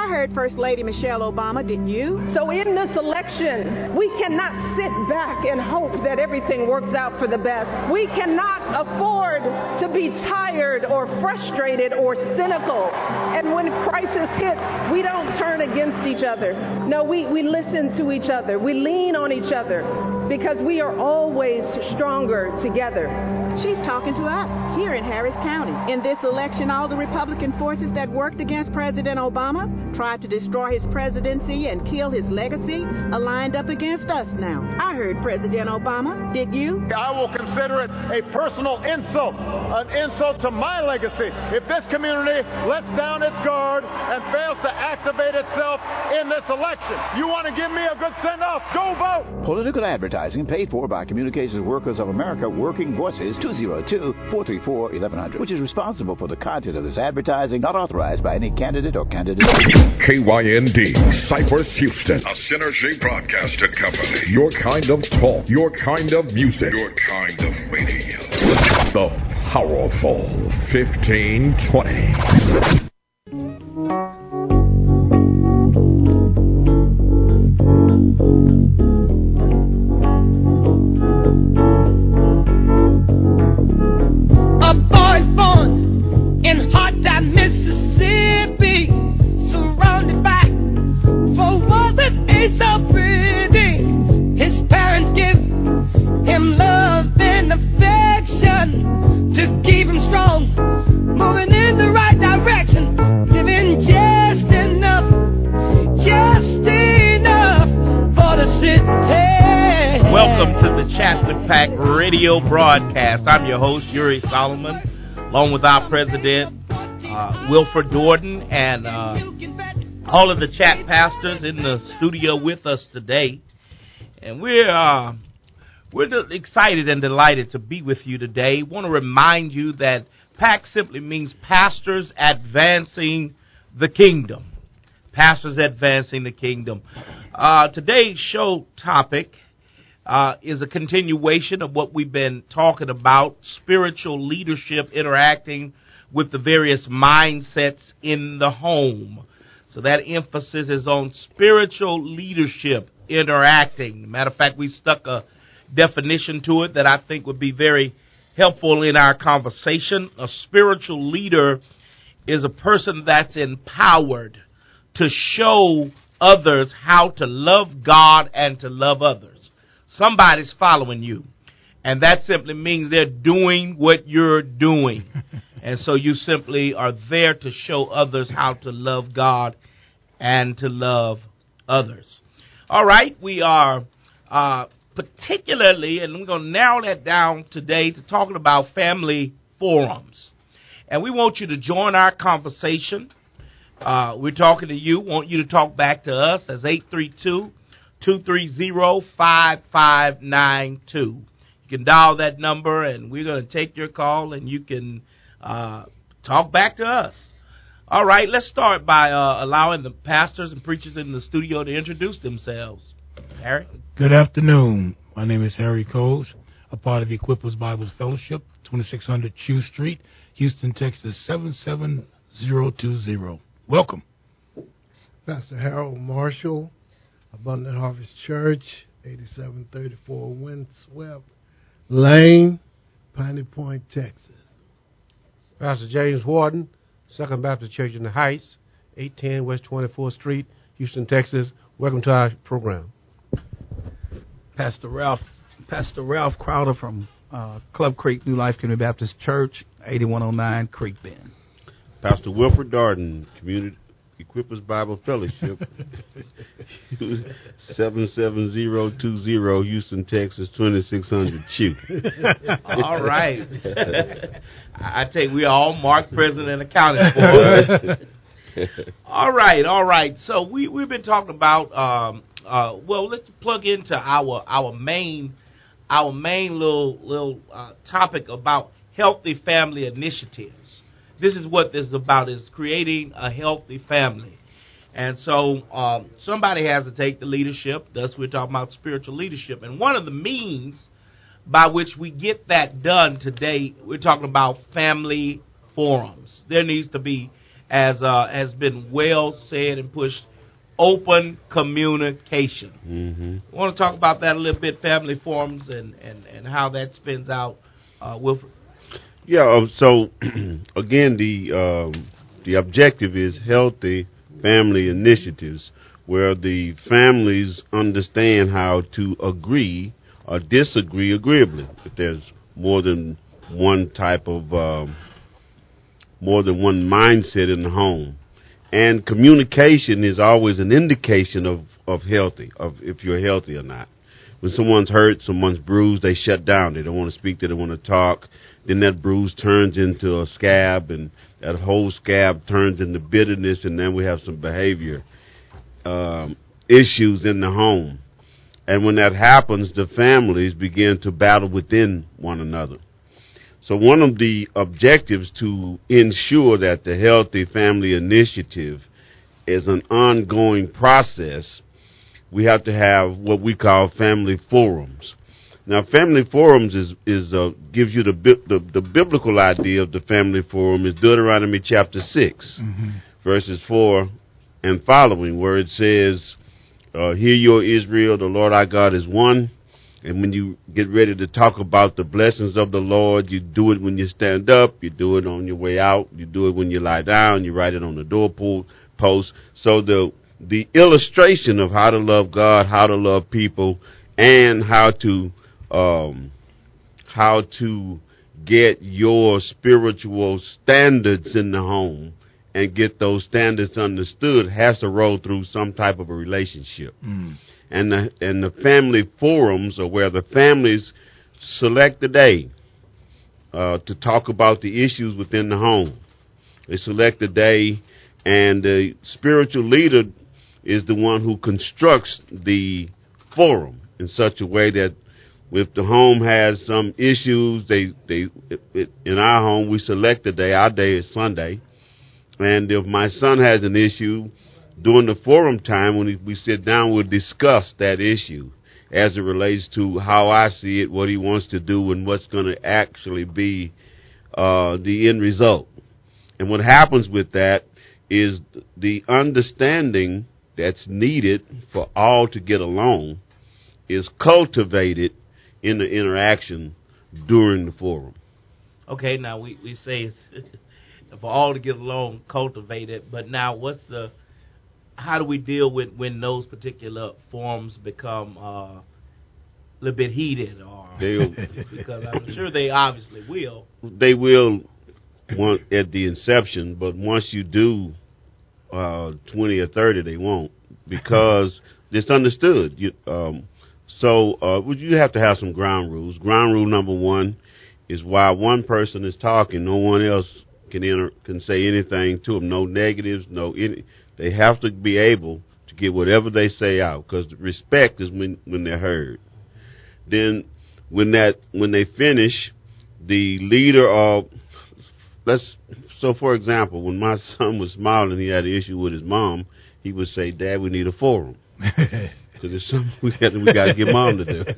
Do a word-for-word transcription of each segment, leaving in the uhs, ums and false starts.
heard First Lady Michelle Obama. Did you? So in this election, we cannot sit back and hope that everything works out for the best. We cannot afford to be tired or frustrated or cynical. And when crisis hits, we don't turn against each other. No, we, we listen to each other. We lean on each other because we are always stronger together. She's talking to us here in Harris County. In this election, all the Republican forces that worked against President Obama, tried to destroy his presidency and kill his legacy, are lined up against us now. I heard President Obama. Did you? I will consider it a personal insult, an insult to my legacy, if this community lets down its guard and fails to activate itself in this election. You want to give me a good send-off? Go vote! Political advertising paid for by Communications Workers of America Working Voices, two oh two, four three four, eleven hundred, which is responsible for the content of this advertising, not authorized by any candidate or candidate. K Y N D, Cypress, Houston. A Synergy Broadcaster Company. Your kind of talk, your kind of music, your kind of radio. The powerful fifteen twenty. Radio broadcast. I'm your host, Yuri Solomon, along with our president, uh, Wilford Jordan, and uh, all of the chat pastors in the studio with us today. And we're uh, we're excited and delighted to be with you today. Want to remind you that PAC simply means Pastors Advancing the Kingdom. Pastors Advancing the Kingdom. Uh, today's show topic Uh, is a continuation of what we've been talking about, spiritual leadership interacting with the various mindsets in the home. So that emphasis is on spiritual leadership interacting. Matter of fact, we stuck a definition to it that I think would be very helpful in our conversation. A spiritual leader is a person that's empowered to show others how to love God and to love others. Somebody's following you, and that simply means they're doing what you're doing. And so you simply are there to show others how to love God and to love others. All right, we are uh, particularly, and we're going to narrow that down today to talking about family forums. And we want you to join our conversation. Uh, we're talking to you, want you to talk back to us as eight three two, two three zero, five five nine two. You can dial that number, and we're going to take your call, and you can uh, talk back to us. All right, let's start by uh, allowing the pastors and preachers in the studio to introduce themselves. Harry? Good afternoon. My name is Harry Coles, a part of the Equippers Bible Fellowship, twenty-six hundred Chew Street, Houston, Texas, seven seven zero two zero. Welcome. Pastor Harold Marshall, Abundant Harvest Church, eighty-seven thirty-four Windswept Lane, Piney Point, Texas. Pastor James Warden, Second Baptist Church in the Heights, eight ten West twenty-fourth Street, Houston, Texas. Welcome to our program. Pastor Ralph, Pastor Ralph Crowder from uh, Club Creek New Life Community Baptist Church, eighty-one oh nine Creek Bend. Pastor Wilford Darden, Community Equippers Bible Fellowship, seven seven zero two zero, Houston, Texas, twenty-six hundred Chew. All right. I tell you, we are all marked, present, and accounted for. all right, all right. So we, we've been talking about, um, uh, well, let's plug into our our main our main little, little uh, topic about healthy family initiatives. This is what this is about, is creating a healthy family. And so um, somebody has to take the leadership. Thus, we're talking about spiritual leadership. And one of the means by which we get that done today, we're talking about family forums. There needs to be as uh, has been well said and pushed, open communication. Mm-hmm. I want to talk about that a little bit, family forums, and, and, and how that spins out, uh, Wilford. Yeah, uh, so, again, the um, the objective is healthy family initiatives where the families understand how to agree or disagree agreeably. If there's more than one type of, um, more than one mindset in the home. And communication is always an indication of, of healthy, of if you're healthy or not. When someone's hurt, someone's bruised, they shut down. They don't want to speak, they don't want to talk. Then that bruise turns into a scab, and that whole scab turns into bitterness, and then we have some behavior um, issues in the home. And when that happens, the families begin to battle within one another. So one of the objectives to ensure that the Healthy Family Initiative is an ongoing process, we have to have what we call family forums. Now, family forums is is uh, gives you the, the the biblical idea of the family forum is Deuteronomy chapter six, mm-hmm. verses four and following, where it says, uh, "Hear, your Israel, the Lord our God is one." And when you get ready to talk about the blessings of the Lord, you do it when you stand up, you do it on your way out, you do it when you lie down, you write it on the doorpost. So the the illustration of how to love God, how to love people, and how to um, how to get your spiritual standards in the home and get those standards understood has to roll through some type of a relationship. Mm. And the, and the family forums are where the families select a day uh, to talk about the issues within the home. They select a day, and the spiritual leader is the one who constructs the forum in such a way that if the home has some issues, they they it, it, in our home we select a day. Our day is Sunday, and if my son has an issue, during the forum time, when we sit down, we'll discuss that issue as it relates to how I see it, what he wants to do, and what's going to actually be uh, the end result. And what happens with that is the understanding that's needed for all to get along is cultivated in the interaction during the forum. Okay, now we, we say for all to get along, cultivate it, but now what's the how do we deal with when those particular forums become uh, a little bit heated, or because I'm sure they obviously will. They will want at the inception, but once you do uh, twenty or thirty, they won't, because it's understood. You, um, so uh, you have to have some ground rules. Ground rule number one is while one person is talking, no one else can enter, can say anything to them. No negatives, no any. They have to be able to get whatever they say out, because respect is when, when they're heard. Then when that when they finish, the leader of let's so for example, when my son was smiling, he had an issue with his mom. He would say, "Dad, we need a forum." Because it's something we got we got to get mom to do.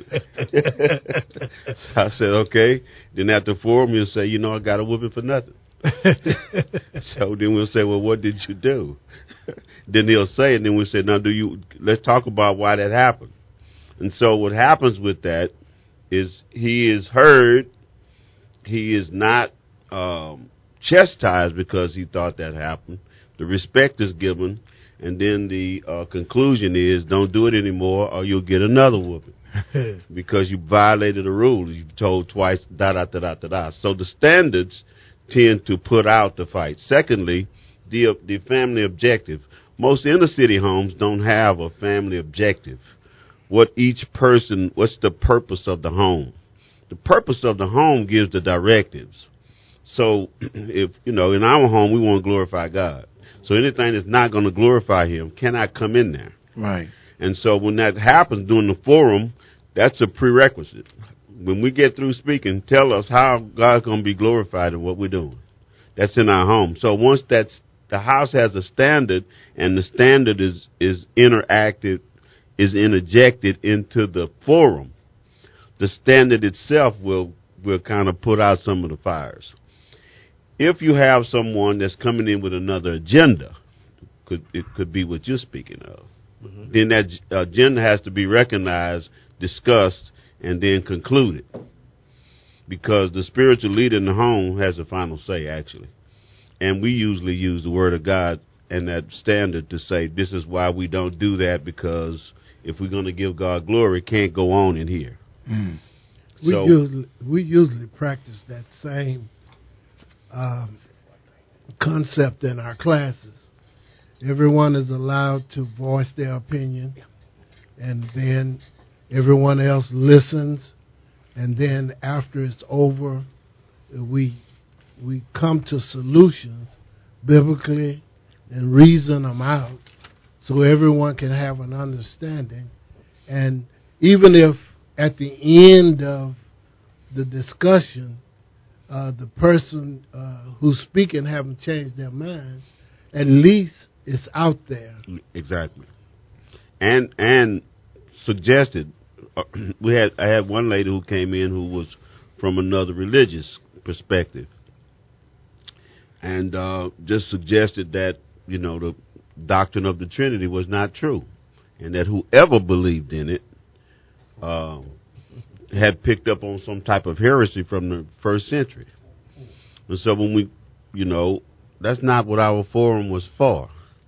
So I said, okay. Then at the forum, you'll say, you know, I got a whooping for nothing. So then we'll say, well, what did you do? Then he'll say, and then we'll say, now, do you? Let's talk about why that happened. And so what happens with that is he is heard. He is not um, chastised because he thought that happened. The respect is given. And then the uh, conclusion is, don't do it anymore, or you'll get another whooping because you violated a rule. You've told twice, da da da da da da. So the standards tend to put out the fight. Secondly, the the family objective. Most inner city homes don't have a family objective. What each person, what's the purpose of the home? The purpose of the home gives the directives. So if you know, in our home, we want to glorify God. So anything that's not going to glorify him cannot come in there. Right. And so when that happens during the forum, that's a prerequisite. When we get through speaking, tell us how God's going to be glorified in what we're doing. That's in our home. So once that's, the house has a standard, and the standard is, is interacted, is interjected into the forum, the standard itself will, will kind of put out some of the fires. if you have someone that's coming in with another agenda, could it could be what you're speaking of, mm-hmm. then that agenda has to be recognized, discussed, and then concluded. Because the spiritual leader in the home has the final say, actually. And we usually use the word of God and that standard to say this is why we don't do that, because if we're going to give God glory, it can't go on in here. Mm. So, we usually we usually practice that same um, concept in our classes. Everyone is allowed to voice their opinion, and then everyone else listens, and then after it's over, we we come to solutions biblically and reason them out so everyone can have an understanding. And even if at the end of the discussion, uh, the person uh, who's speaking haven't changed their mind, at least it's out there. Exactly. And and suggested, uh, we had I had one lady who came in who was from another religious perspective, and uh, just suggested that, you know, the doctrine of the Trinity was not true, and that whoever believed in it uh, had picked up on some type of heresy from the first century. And so when we, you know, that's not what our forum was for.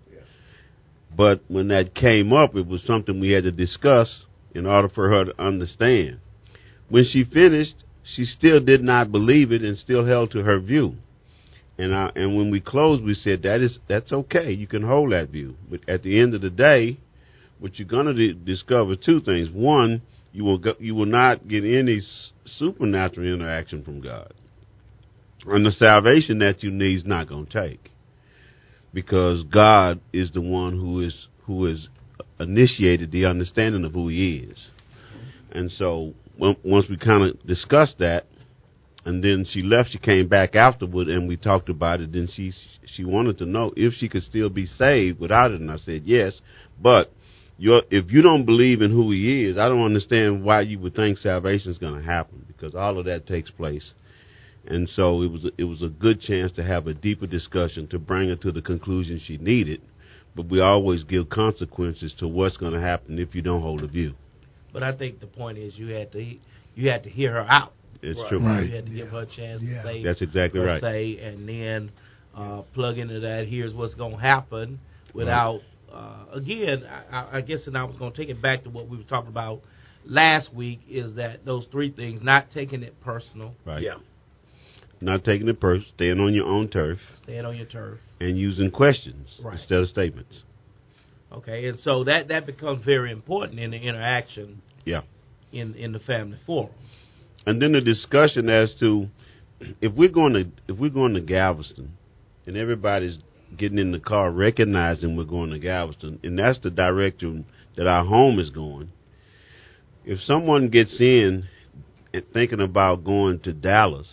But when that came up, it was something we had to discuss in order for her to understand. When she finished, she still did not believe it and still held to her view. And I, and when we closed, we said that is that's okay. You can hold that view. But at the end of the day, what you're going to d- discover two things. One, you will go, you will not get any s- supernatural interaction from God, and the salvation that you need is not going to take, because God is the one who is who has initiated the understanding of who He is. And so when, once we kind of discussed that, and then she left, she came back afterward, and we talked about it. Then she she wanted to know if she could still be saved without it, and I said yes. But you're, if you don't believe in who He is, I don't understand why you would think salvation is going to happen, because all of that takes place. And so it was a, it was a good chance to have a deeper discussion to bring her to the conclusion she needed. But we always give consequences to what's going to happen if you don't hold a view. But I think the point is you had to you had to hear her out. It's right. true. Right. You had to give her a chance Yeah. to say That's exactly her right. say, and then uh, plug into that. Here's what's going to happen without. Right. Uh, again, I, I guess, and I was going to take it back to what we were talking about last week. Is that those three things? Not taking it personal. Right. Yeah. Not taking it personal. Staying on your own turf. Staying on your turf. And using questions right. instead of statements. Okay, and so that, that becomes very important in the interaction. Yeah. In in the family forum. And then the discussion as to if we're going to if we're going to Galveston, and everybody's getting in the car recognizing we're going to Galveston, and that's the direction that our home is going. If someone gets in and thinking about going to Dallas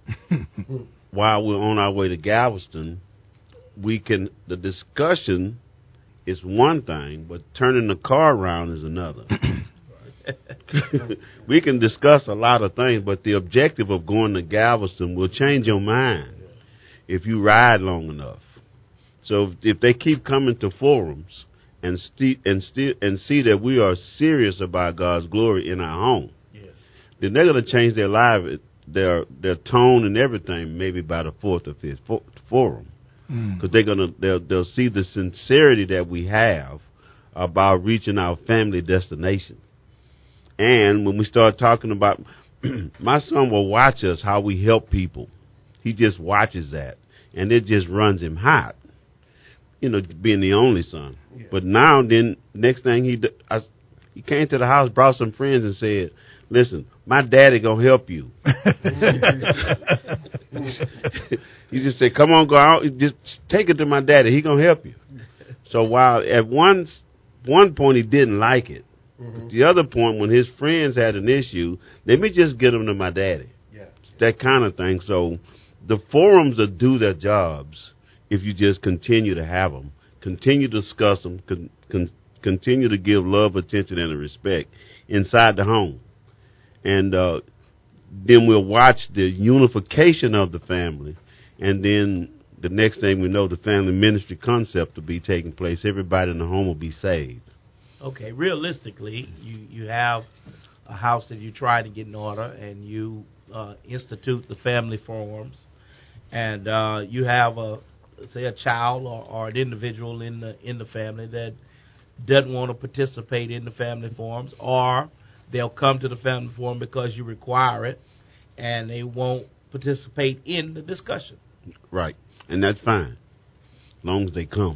while we're on our way to Galveston, we can the discussion is one thing, but turning the car around is another. We can discuss a lot of things, but the objective of going to Galveston will change your mind if you ride long enough. So if, if they keep coming to forums and st- and st- and see that we are serious about God's glory in our home, yes. then they're going to change their life, their their tone and everything, maybe by the fourth or fifth for- forum, because mm. they're gonna they'll they'll see the sincerity that we have about reaching our family destination. And when we start talking about, my son will watch us, how we help people. He just watches that, and it just runs him hot, you know, being the only son. Yeah. But now, then, next thing he, I, he came to the house, brought some friends, and said, listen, my daddy going to help you. He just said, come on, go out, just take it to my daddy. He going to help you. So while at one, one point he didn't like it, mm-hmm. the other point, when his friends had an issue, let me just get them to my daddy. Yeah. That kind of thing. So the forums will do their jobs if you just continue to have them, continue to discuss them, con- con- continue to give love, attention, and respect inside the home. And uh, then we'll watch the unification of the family and then the next thing we know, the family ministry concept will be taking place. Everybody in the home will be saved. Okay, realistically, you, you have a house that you try to get in order, and you uh, institute the family forums, and uh, you have a say a child or, or an individual in the in the family that doesn't want to participate in the family forums, or they'll come to the family forum because you require it, and they won't participate in the discussion. Right, and that's fine, as long as they come.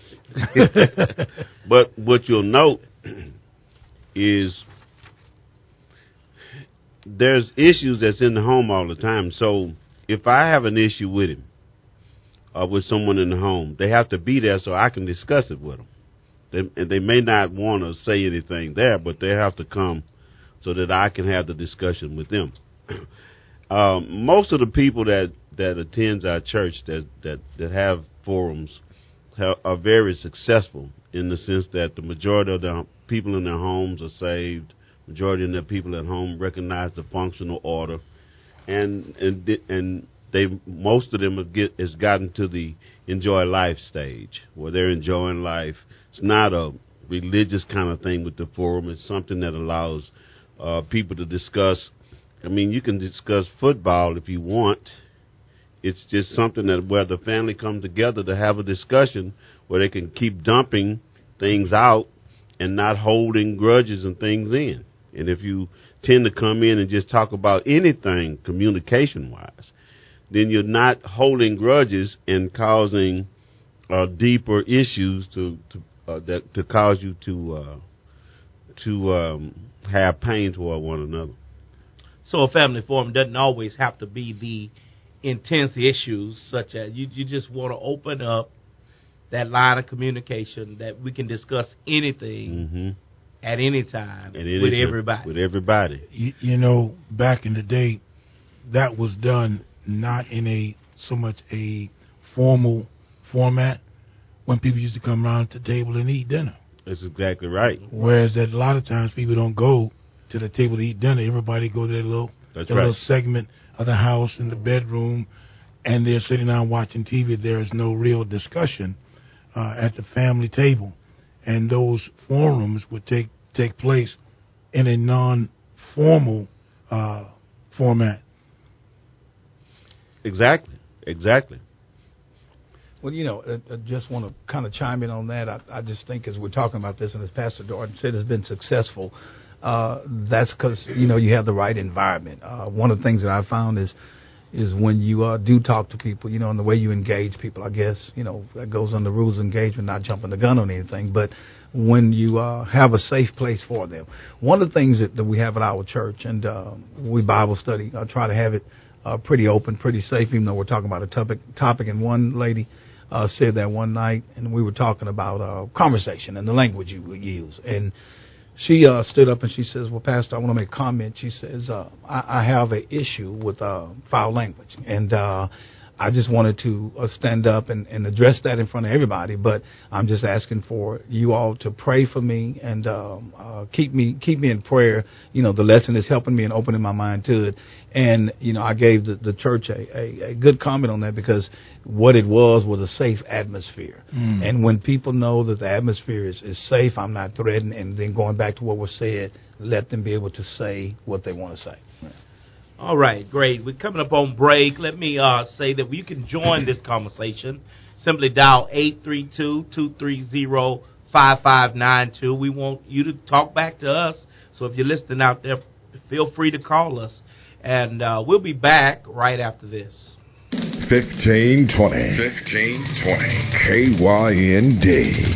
But what you'll note is there's issues that's in the home all the time. So if I have an issue with him or with someone in the home, they have to be there so I can discuss it with them. They, they may not want to say anything there, but they have to come so that I can have the discussion with them. um, most of the people that, that attends our church that, that, that have forums have, are very successful in the sense that the majority of the people in their homes are saved. Majority of the people at home recognize the functional order, and and and they most of them have get has gotten to the enjoy life stage where they're enjoying life. It's not a religious kind of thing with the forum. It's something that allows uh, people to discuss. I mean, you can discuss football if you want. It's just something that where the family comes together to have a discussion where they can keep dumping things out and not holding grudges and things in. And if you tend to come in and just talk about anything communication-wise, then you're not holding grudges and causing uh, deeper issues to to, uh, that, to cause you to uh, to um, have pain toward one another. So a family forum doesn't always have to be the intense issues, such as you, you just want to open up that line of communication that we can discuss anything mm-hmm. at any time and with everybody. With everybody. You, you know, back in the day, that was done not in a so much a formal format when people used to come around to the table and eat dinner. That's exactly right. Whereas that a lot of times people don't go to the table to eat dinner. Everybody go to their little, their right. little segment of the house in the bedroom, and they're sitting down watching T V. There is no real discussion uh, at the family table. And those forums would take, take place in a non-formal uh, format. Exactly, exactly. Well, you know, I, I just want to kind of chime in on that. I, I just think as we're talking about this, and as Pastor Dorton said, it's been successful. Uh, that's because, you know, you have the right environment. Uh, one of the things that I found is is when you uh, do talk to people, you know, and the way you engage people, I guess, you know, that goes on the rules of engagement, not jumping the gun on anything, but when you uh, have a safe place for them. One of the things that, that we have at our church, and uh, we Bible study, I try to have it uh, pretty open, pretty safe, even though we're talking about a topic, topic and one lady uh, said that one night, and we were talking about uh, conversation and the language you would use. And she uh, stood up and she says, well, Pastor, I want to make a comment. She says, uh, I, I have an issue with uh, foul language. And uh, I just wanted to uh, stand up and, and address that in front of everybody. But I'm just asking for you all to pray for me and um, uh, keep me keep me in prayer. You know, the lesson is helping me and opening my mind to it. And, you know, I gave the, the church a, a, a good comment on that because what it was was a safe atmosphere. Mm. And when people know that the atmosphere is, is safe, I'm not threatened, and then going back to what was said, let them be able to say what they want to say. Yeah. All right, great. We're coming up on break. Let me uh, say that you can join this conversation. Simply dial eight three two, two three zero, five five nine two. We want you to talk back to us. So if you're listening out there, feel free to call us. And uh, we'll be back right after this. fifteen twenty. fifteen twenty. K Y N D.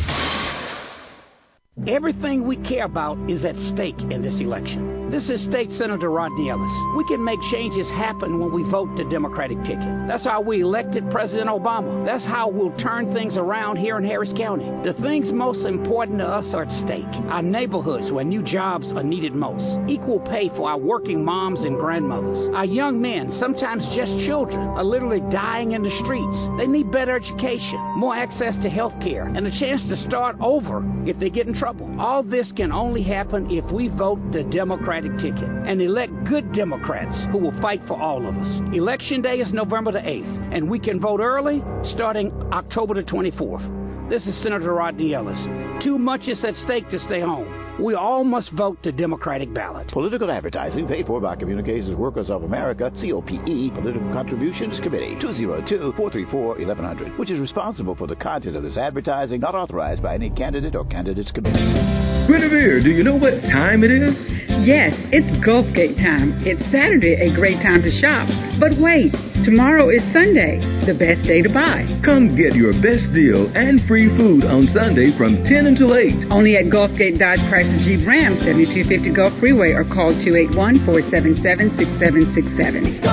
Everything we care about is at stake in this election. This is State Senator Rodney Ellis. We can make changes happen when we vote the Democratic ticket. That's how we elected President Obama. That's how we'll turn things around here in Harris County. The things most important to us are at stake. Our neighborhoods where new jobs are needed most. Equal pay for our working moms and grandmothers. Our young men, sometimes just children, are literally dying in the streets. They need better education, more access to health care, and a chance to start over if they get in trouble. All this can only happen if we vote the Democratic Democratic ticket and elect good Democrats who will fight for all of us. Election day is November the eighth, and we can vote early starting October the twenty-fourth. This is Senator Rodney Ellis. Too much is at stake to stay home. We all must vote the Democratic ballot. Political advertising paid for by Communications Workers of America, C O P E, Political Contributions Committee, two oh two, four three four, eleven hundred, which is responsible for the content of this advertising, not authorized by any candidate or candidates committee. Guinevere, do you know what time it is? Yes, it's Gulfgate time. It's Saturday, a great time to shop. But wait, tomorrow is Sunday, the best day to buy. Come get your best deal and free food on Sunday from ten until eight. Only at Gulfgate Dodge Chrysler Jeep Ram, seventy-two fifty Gulf Freeway, or call two eight one, four seven seven, six seven six seven.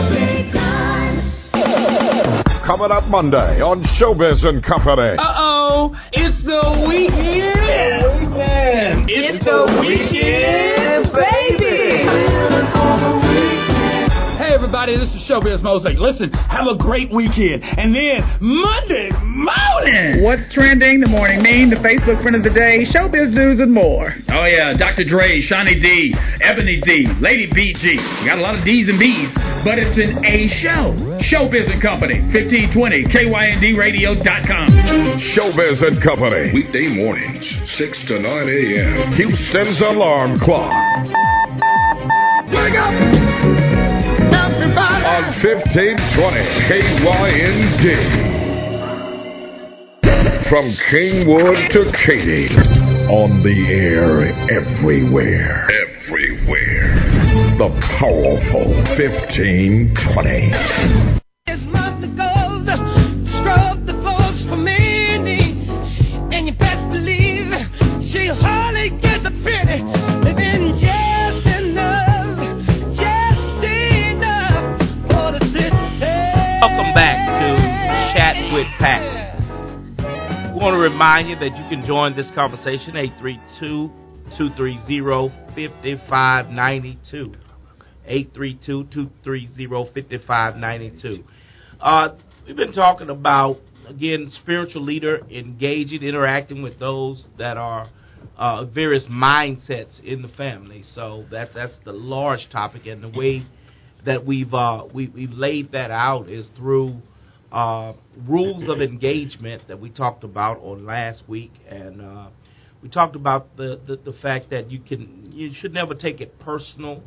Coming up Monday on Showbiz and Company. Uh-oh, it's the weekend. weekend. It's, it's the weekend, baby. Hey, everybody, this is Showbiz Mosaic. Listen, have a great weekend. And then Monday morning. What's trending? The morning meme, the Facebook friend of the day, Showbiz news, and more. Oh, yeah, Doctor Dre, Shawnee D, Ebony D, Lady B G. You got a lot of D's and B's, but it's an A show. Showbiz and Company, fifteen twenty K Y N D radio dot com. Showbiz and Company, weekday mornings, six to nine a.m. Houston's alarm clock. Wake up! Everybody! On fifteen twenty K Y N D. From Kingwood to Katy. On the air everywhere. Everywhere. The powerful fifteen twenty. This month goes, scrub the folks for me, and you best believe she hardly gets a penny, living just enough, just enough for the city. Welcome back to Chat with Pat. We want to remind you that you can join this conversation, eight three two, two three zero, five five nine two. eight three two, two three zero, five five nine two. Uh, we've been talking about, again, spiritual leader engaging, interacting with those that are uh, various mindsets in the family. So that that's the large topic, and the way that we've uh, we, we've laid that out is through uh, rules of engagement that we talked about on last week, and uh, we talked about the, the, the fact that you can you should never take it personal.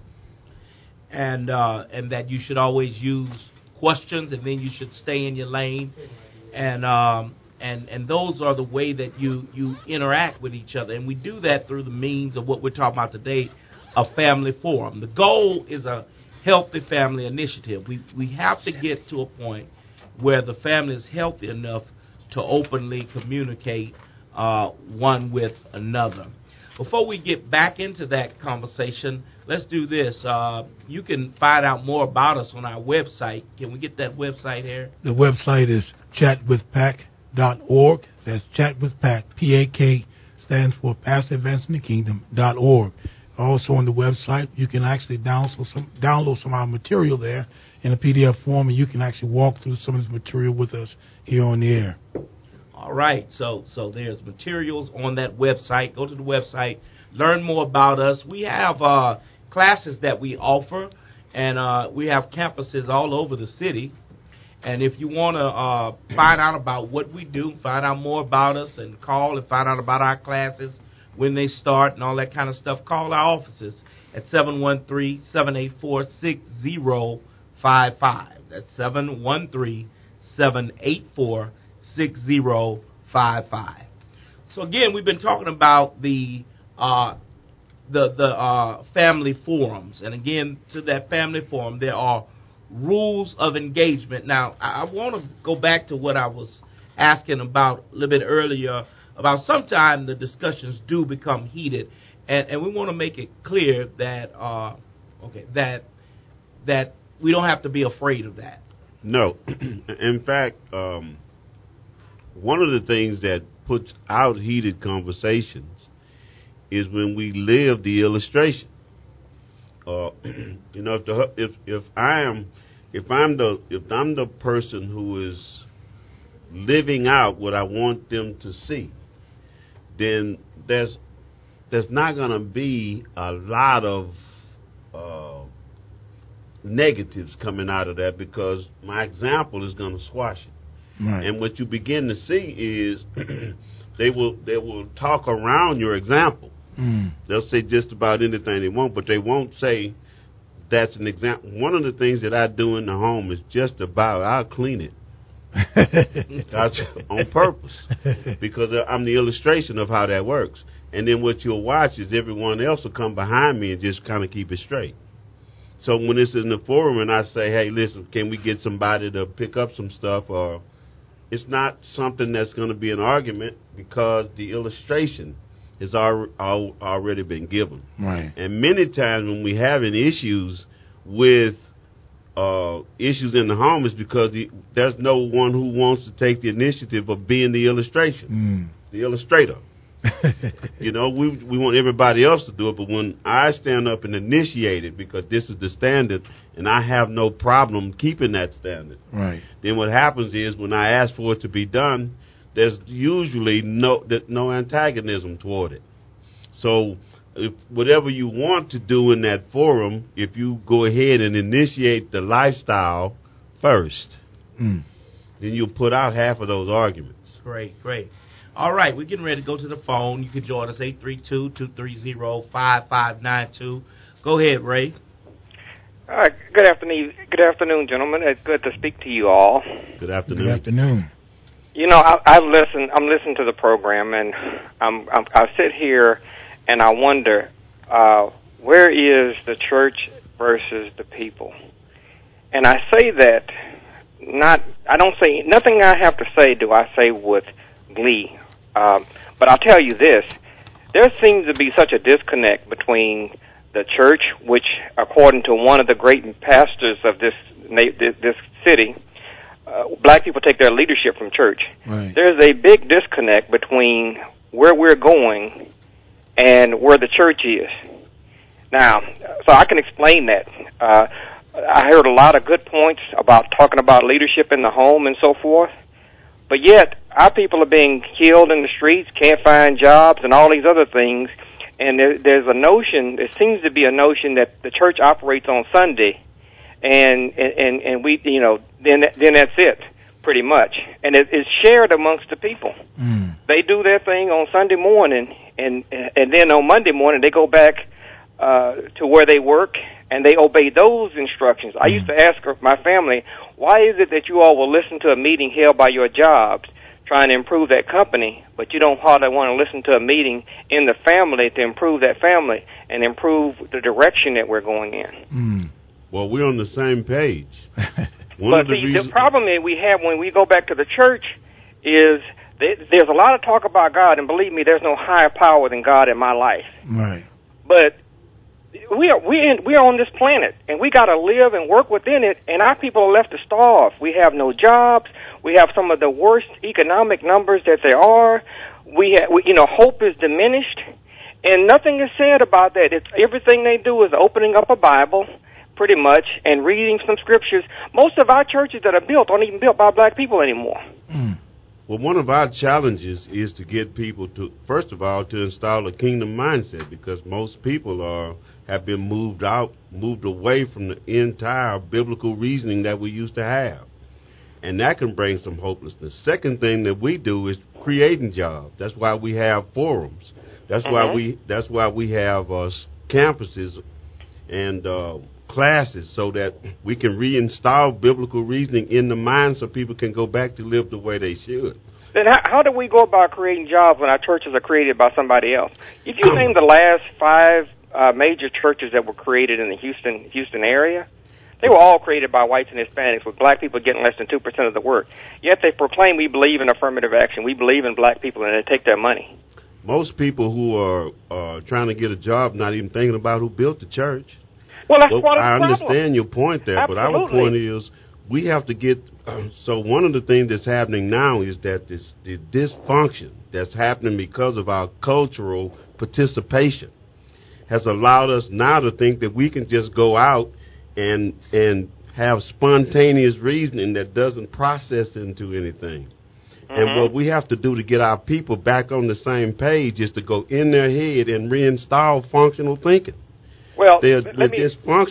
And uh, and that you should always use questions, and then you should stay in your lane, and um, and and those are the way that you, you interact with each other, and we do that through the means of what we're talking about today, a family forum. The goal is a healthy family initiative. We we have to get to a point where the family is healthy enough to openly communicate uh, one with another. Before we get back into that conversation, let's do this. Uh, you can find out more about us on our website. Can we get that website here? The website is chat with pac dot org. That's chatwithpac, P A K, stands for Pastor Advancing the Kingdom, dot org. Also on the website, you can actually download some, download some of our material there in a P D F form, and you can actually walk through some of this material with us here on the air. All right, so so there's materials on that website. Go to the website, learn more about us. We have uh, classes that we offer, and uh, we have campuses all over the city. And if you want to uh, find out about what we do, find out more about us, and call and find out about our classes, when they start and all that kind of stuff, call our offices at seven one three, seven eight four, six zero five five. That's seven one three, seven eight four, six zero five five. So again, we've been talking about the uh, the the uh, family forums, and again, to that family forum, there are rules of engagement. Now, I, I want to go back to what I was asking about a little bit earlier about sometimes the discussions do become heated, and, and we want to make it clear that uh, okay that that we don't have to be afraid of that. No, in fact. Um One of the things that puts out heated conversations is when we live the illustration. Uh, you know, if the if if I am if I'm the if I'm the person who is living out what I want them to see, then there's there's not going to be a lot of negatives coming out of that because my example is going to squash it. Right. And what you begin to see is they will they will talk around your example. Mm. They'll say just about anything they want, but they won't say that's an example. One of the things that I do in the home is just about I'll clean it. That's on purpose because I'm the illustration of how that works. And then what you'll watch is everyone else will come behind me and just kind of keep it straight. So when it's in the forum and I say, hey, listen, can we get somebody to pick up some stuff? Or it's not something that's going to be an argument because the illustration has al- al- already been given. Right. And many times when we having issues with uh, issues in the home is because the, there's no one who wants to take the initiative of being the illustration, mm. the illustrator. You know, we we want everybody else to do it, but when I stand up and initiate it because this is the standard and I have no problem keeping that standard, right. then what happens is when I ask for it to be done, there's usually no no antagonism toward it. So if whatever you want to do in that forum, if you go ahead and initiate the lifestyle first, mm. then you'll put out half of those arguments. Great, great. All right, we're getting ready to go to the phone. You can join us, eight three two, two three zero, five five nine two. Go ahead, Ray. Uh, good afternoon, good afternoon, gentlemen. It's good to speak to you all. Good afternoon. Good afternoon. You know, I, I've listened. I'm listening to the program, and I'm, I'm, I sit here and I wonder uh, where is the church versus the people? And I say that not. I don't say nothing. I have to say. Do I say with glee? Um, but I'll tell you this. There seems to be such a disconnect between the church, which, according to one of the great pastors of this this city, uh, black people take their leadership from church. Right. There's a big disconnect between where we're going and where the church is. Now, so I can explain that. Uh, I heard a lot of good points about talking about leadership in the home and so forth. But yet, our people are being killed in the streets, can't find jobs, and all these other things. And there, there's a notion, there seems to be a notion that the church operates on Sunday, and and and we, you know, then then that's it, pretty much. And it, it's shared amongst the people. Mm. They do their thing on Sunday morning, and and then on Monday morning they go back uh, to where they work, and they obey those instructions. I used to ask my family, why is it that you all will listen to a meeting held by your jobs trying to improve that company, but you don't hardly want to listen to a meeting in the family to improve that family and improve the direction that we're going in? Mm. Well, we're on the same page. One but of the, the, reasons- the problem that we have when we go back to the church is that there's a lot of talk about God, and believe me, there's no higher power than God in my life. Right. But we are we in, we are on this planet, and we got to live and work within it. And our people are left to starve. We have no jobs. We have some of the worst economic numbers that there are. We, ha- we you know, hope is diminished, and nothing is said about that. It's everything they do is opening up a Bible, pretty much, and reading some scriptures. Most of our churches that are built aren't even built by black people anymore. Mm. Well, one of our challenges is to get people to, first of all, to install a kingdom mindset, because most people are have been moved out, moved away from the entire biblical reasoning that we used to have. And that can bring some hopelessness. Second thing that we do is creating jobs. That's why we have forums. That's Mm-hmm. why we that's why we have uh, campuses and uh, classes, so that we can reinstall biblical reasoning in the mind so people can go back to live the way they should. Then how, how do we go about creating jobs when our churches are created by somebody else? If you name the last five uh, major churches that were created in the Houston Houston area, they were all created by whites and Hispanics, with black people getting less than two percent of the work. Yet they proclaim we believe in affirmative action. We believe in black people, and they take their money. Most people who are uh, trying to get a job not even thinking about who built the church. Well, that's well, part of the I problem. understand your point there, Absolutely. but our point is we have to get. Uh, so one of the things that's happening now is that this the dysfunction that's happening because of our cultural participation has allowed us now to think that we can just go out and and have spontaneous reasoning that doesn't process into anything. Mm-hmm. And what we have to do to get our people back on the same page is to go in their head and reinstall functional thinking. Well, they're, let they're me, dysfunctional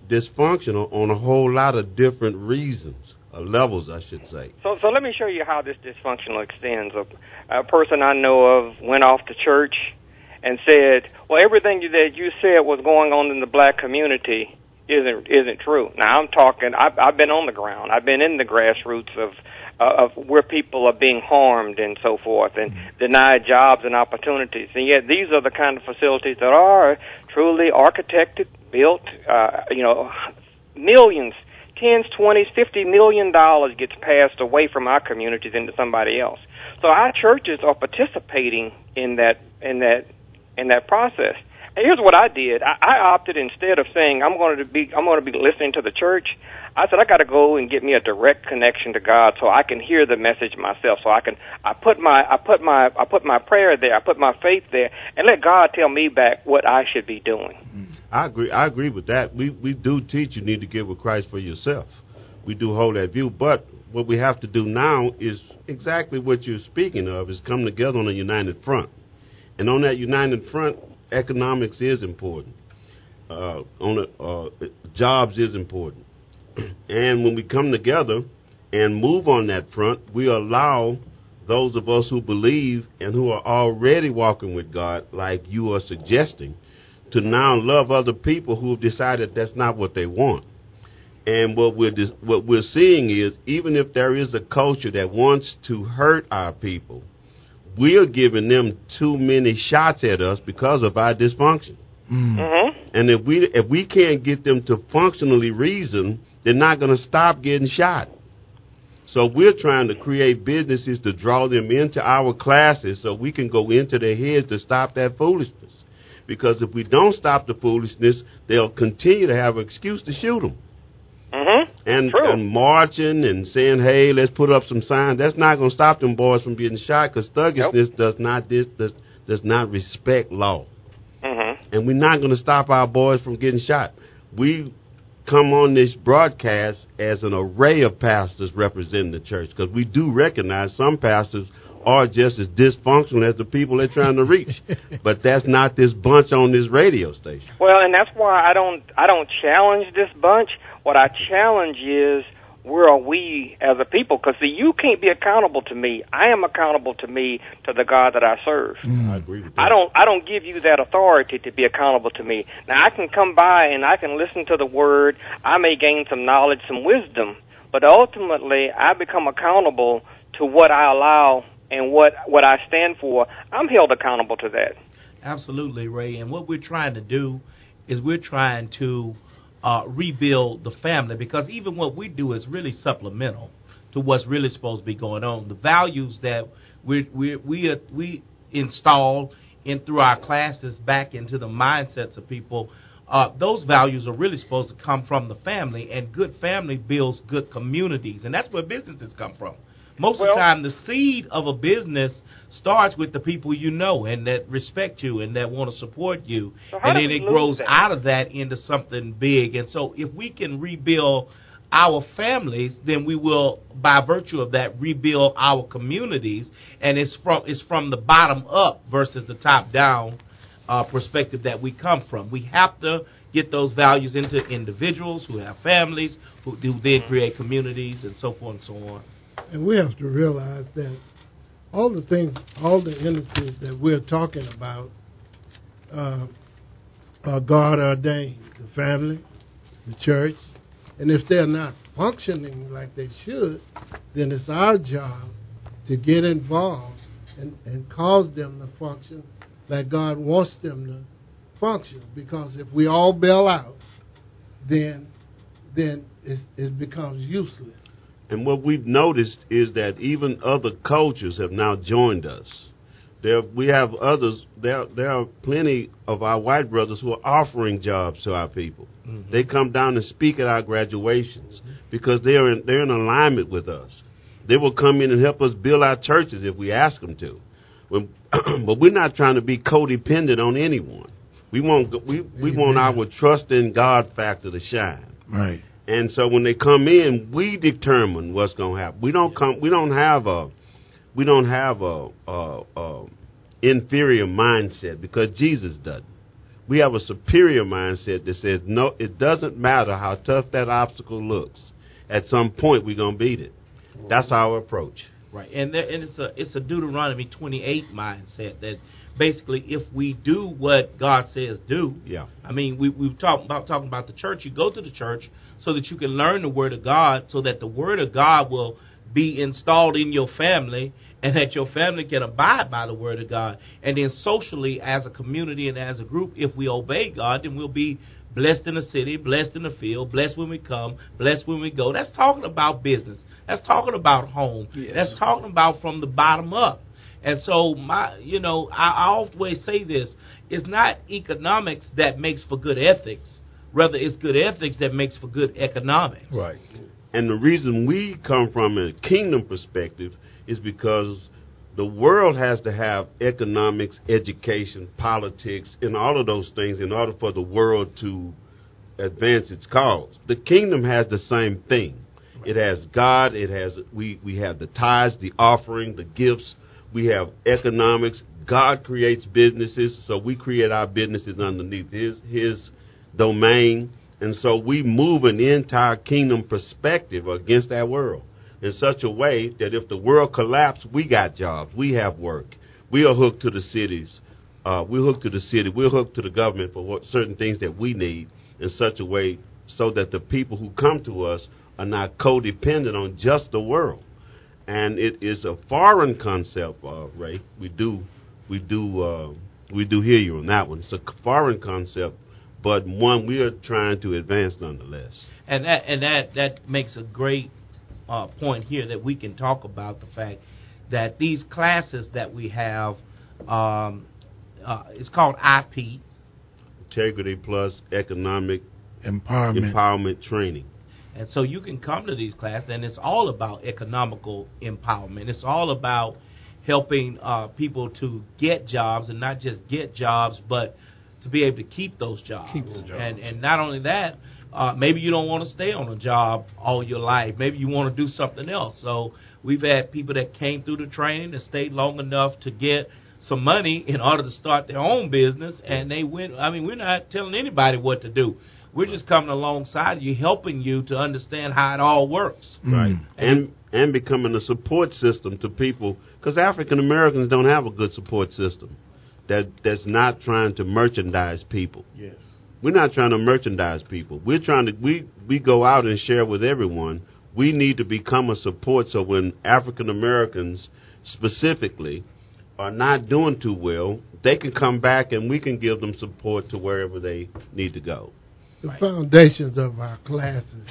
dysfunctional on a whole lot of different reasons, or levels, I should say. So, so let me show you how this dysfunctional extends. A, a person I know of went off to church and said, "Well, everything you, that you said was going on in the black community isn't isn't true." Now, I'm talking. I've, I've been on the ground. I've been in the grassroots of uh, of where people are being harmed and so forth, and denied jobs and opportunities. And yet, these are the kind of facilities that are truly architected, built. Uh, you know, millions, tens, twenties, fifty million dollars gets passed away from our communities into somebody else. So our churches are participating in that in that in that process. And here's what I did. I, I opted, instead of saying I'm going to be I'm going to be listening to the church, I said I got to go and get me a direct connection to God so I can hear the message myself. So I can I put my I put my I put my prayer there. I put my faith there, and let God tell me back what I should be doing. I agree. I agree with that. We we do teach you need to get with Christ for yourself. We do hold that view, but what we have to do now is exactly what you're speaking of: is come together on a united front. And on that united front, economics is important. Uh, on a, uh, jobs is important. And when we come together and move on that front, we allow those of us who believe and who are already walking with God, like you are suggesting, to now love other people who have decided that's not what they want. And what we're dis- what we're seeing is, even if there is a culture that wants to hurt our people, we are giving them too many shots at us because of our dysfunction. Mm. Mm-hmm. And if we if we can't get them to functionally reason, they're not going to stop getting shot. So we're trying to create businesses to draw them into our classes so we can go into their heads to stop that foolishness. Because if we don't stop the foolishness, they'll continue to have an excuse to shoot them. Mm-hmm. And, and marching and saying, hey, let's put up some signs. That's not going to stop them boys from getting shot, because thuggishness nope. does not this does, does not respect law. Mm-hmm. And we're not going to stop our boys from getting shot. We come on this broadcast as an array of pastors representing the church, because we do recognize some pastors are just as dysfunctional as the people they're trying to reach. But that's not this bunch on this radio station. Well, and that's why I don't I don't challenge this bunch. What I challenge is, where are we as a people? Because, see, you can't be accountable to me. I am accountable to me, to the God that I serve. Mm. I agree with that. I don't, I don't give you that authority to be accountable to me. Now, I can come by and I can listen to the Word. I may gain some knowledge, some wisdom. But ultimately, I become accountable to what I allow and what, what I stand for. I'm held accountable to that. Absolutely, Ray. And what we're trying to do is we're trying to Uh, rebuild the family, because even what we do is really supplemental to what's really supposed to be going on. The values that we we we we install in through our classes back into the mindsets of people, uh, those values are really supposed to come from the family, and good family builds good communities, and that's where businesses come from. Most well, of the time, the seed of a business starts with the people you know and that respect you and that want to support you. So and then it grows that? out of that into something big. And so if we can rebuild our families, then we will, by virtue of that, rebuild our communities. And it's from it's from the bottom up versus the top down uh, perspective that we come from. We have to get those values into individuals who have families, who do then create communities, and so forth and so on. And we have to realize that all the things, all the entities that we're talking about uh, are God ordained. The family, the church. And if they're not functioning like they should, then it's our job to get involved and, and cause them to function like God wants them to function. Because if we all bail out, then then it, it becomes useless. And what we've noticed is that even other cultures have now joined us. There, we have others. There, there are plenty of our white brothers who are offering jobs to our people. Mm-hmm. They come down and speak at our graduations mm-hmm. because they are in, they're in alignment with us. They will come in and help us build our churches if we ask them to. When, but we're not trying to be codependent on anyone. We want we we want our trust in God factor to shine. Right. And so when they come in, we determine what's going to happen. We don't come. We don't have a, we don't have a, a, a inferior mindset because Jesus doesn't. We have a superior mindset that says, no, it doesn't matter how tough that obstacle looks. At some point, we're going to beat it. That's our approach. Right, and there, and it's a it's a Deuteronomy twenty-eight mindset that basically if we do what God says do, yeah. I mean we we've talked about talking about the church. You go to the church so that you can learn the Word of God, so that the Word of God will be installed in your family, and that your family can abide by the Word of God. And then socially, as a community and as a group, if we obey God, then we'll be blessed in the city, blessed in the field, blessed when we come, blessed when we go. That's talking about business. That's talking about home. Yes. That's talking about from the bottom up. And so, my, you know, I, I always say this: it's not economics that makes for good ethics. Rather, it's good ethics that makes for good economics. Right. And the reason we come from a kingdom perspective is because the world has to have economics, education, politics, and all of those things in order for the world to advance its cause. The kingdom has the same thing. It has God. It has we, we have the tithes, the offering, the gifts. We have economics. God creates businesses, so we create our businesses underneath his his domain. And so we move an entire kingdom perspective against that world in such a way that if the world collapses, we got jobs. We have work. We are hooked to the cities. Uh, we're hooked to the city. We're hooked to the government for what, certain things that we need in such a way so that the people who come to us are not codependent on just the world. And it is a foreign concept, uh, Ray. We do, we do, uh, we do hear you on that one. It's a foreign concept, but one we are trying to advance nonetheless. And that and that that makes a great uh, point here that we can talk about the fact that these classes that we have, um, uh, it's called I P, Integrity Plus Economic Empowerment Empowerment Training. And so you can come to these classes, and it's all about economical empowerment. It's all about helping uh, people to get jobs, and not just get jobs, but to be able to keep those jobs. Keep the jobs. And, and not only that, uh, maybe you don't want to stay on a job all your life. Maybe you want to do something else. So we've had people that came through the training and stayed long enough to get some money in order to start their own business, and they went. I mean, we're not telling anybody what to do. We're just coming alongside you, helping you to understand how it all works. Right. And and becoming a support system to people, because African Americans don't have a good support system that that's not trying to merchandise people. Yes. We're not trying to merchandise people. We're trying to we, we go out and share with everyone. We need to become a support so when African Americans specifically are not doing too well, they can come back and we can give them support to wherever they need to go. The right. foundations of our classes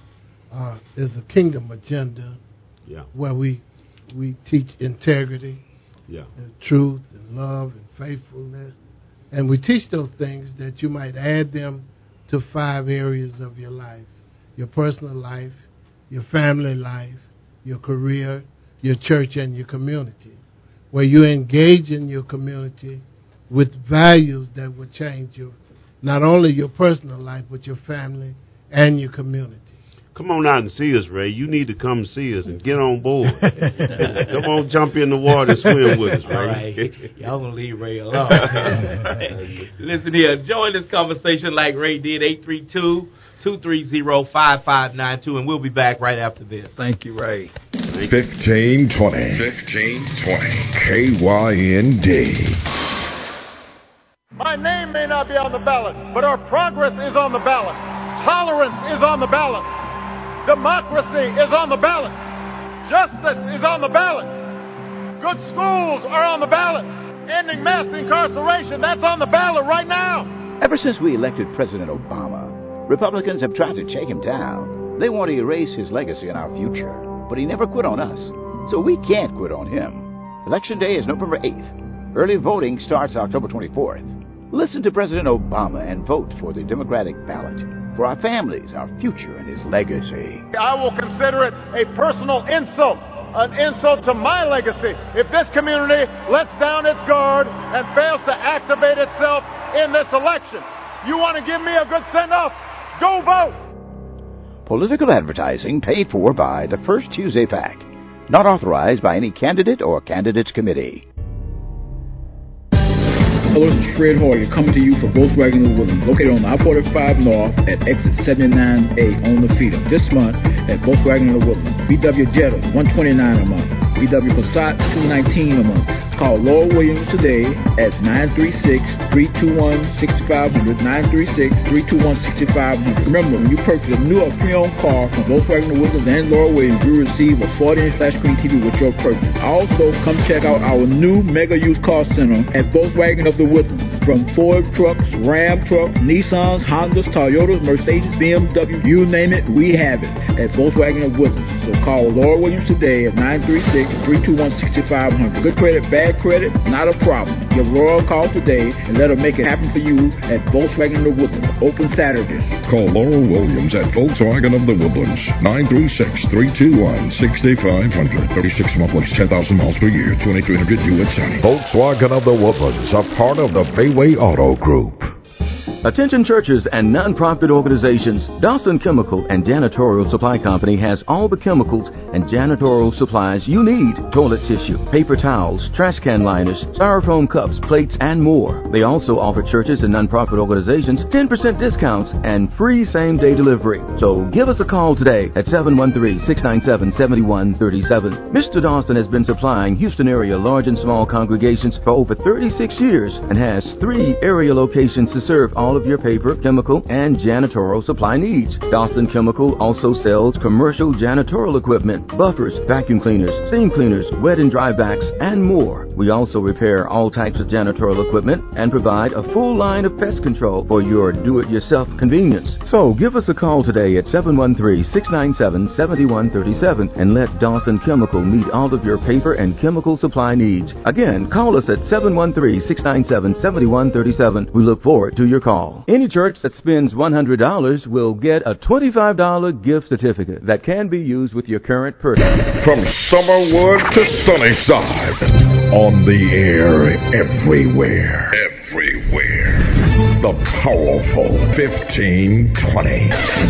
uh, is a kingdom agenda, yeah. where we we teach integrity, yeah. and truth, and love, and faithfulness, and we teach those things that you might add them to five areas of your life: your personal life, your family life, your career, your church, and your community, where you engage in your community with values that will change your not only your personal life, but your family and your community. Come on out and see us, Ray. You need to come see us and get on board. Come on, jump in the water and swim with us, Ray. All right. Y'all going to leave Ray alone. Listen here. Join this conversation like Ray did, eight three two, two three zero, five five nine two, and we'll be back right after this. Thank you, Ray. fifteen twenty. fifteen twenty. K Y N D. My name may not be on the ballot, but our progress is on the ballot. Tolerance is on the ballot. Democracy is on the ballot. Justice is on the ballot. Good schools are on the ballot. Ending mass incarceration, that's on the ballot right now. Ever since we elected President Obama, Republicans have tried to take him down. They want to erase his legacy in our future, but he never quit on us, so we can't quit on him. Election day is November eighth. Early voting starts October twenty-fourth. Listen to President Obama and vote for the Democratic ballot. For our families, our future, and his legacy. I will consider it a personal insult, an insult to my legacy, if this community lets down its guard and fails to activate itself in this election. You want to give me a good send-off? Go vote! Political advertising paid for by the First Tuesday PAC. Not authorized by any candidate or candidates committee. Hello, this is Fred Hoyer coming to you from Volkswagen of Woodlands, located on I forty-five North at exit seventy-nine A on the Feeder. This month at Volkswagen of Woodlands, B W Jetta one twenty-nine a month, B W Passat two nineteen a month. Call Laura Williams today at nine three six, three two one, six five zero zero, nine three six, three two one, six five zero zero. Remember, when you purchase a new or pre-owned car from Volkswagen of Woodlands and Laura Williams, you receive a forty inch flat screen T V with your purchase. Also, come check out our new Mega Used Car Center at Volkswagen of the Woodlands. From Ford trucks, Ram trucks, Nissans, Hondas, Toyotas, Mercedes, B M W, you name it, we have it at Volkswagen of Woodlands. So call Laura Williams today at nine three six, three two one, six five zero zero. Good credit, bad credit, not a problem. Give Laura a call today and let her make it happen for you at Volkswagen of the Woodlands. Open Saturdays. Call Laura Williams at Volkswagen of the Woodlands. nine three six, three two one, six five zero zero. thirty-six monthly, ten thousand miles per year, twenty-three hundred U S Sunny. Volkswagen of the Woodlands, a part of the Bayway Auto Group. Attention churches and nonprofit organizations, Dawson Chemical and Janitorial Supply Company has all the chemicals and janitorial supplies you need. Toilet tissue, paper towels, trash can liners, styrofoam cups, plates, and more. They also offer churches and nonprofit organizations ten percent discounts and free same-day delivery. So give us a call today at seven one three, six nine seven, seven one three seven. Mister Dawson has been supplying Houston area large and small congregations for over thirty-six years and has three area locations to serve all of your paper, chemical, and janitorial supply needs. Dawson Chemical also sells commercial janitorial equipment, buffers, vacuum cleaners, steam cleaners, wet and dry vacs, and more. We also repair all types of janitorial equipment and provide a full line of pest control for your do-it-yourself convenience. So give us a call today at seven one three, six nine seven, seven one three seven and let Dawson Chemical meet all of your paper and chemical supply needs. Again, call us at seven one three, six nine seven, seven one three seven. We look forward to your call. Any church that spends one hundred dollars will get a twenty-five dollars gift certificate that can be used with your current purchase. From Summerwood to Sunnyside, on the air everywhere. Everywhere. The powerful fifteen twenty.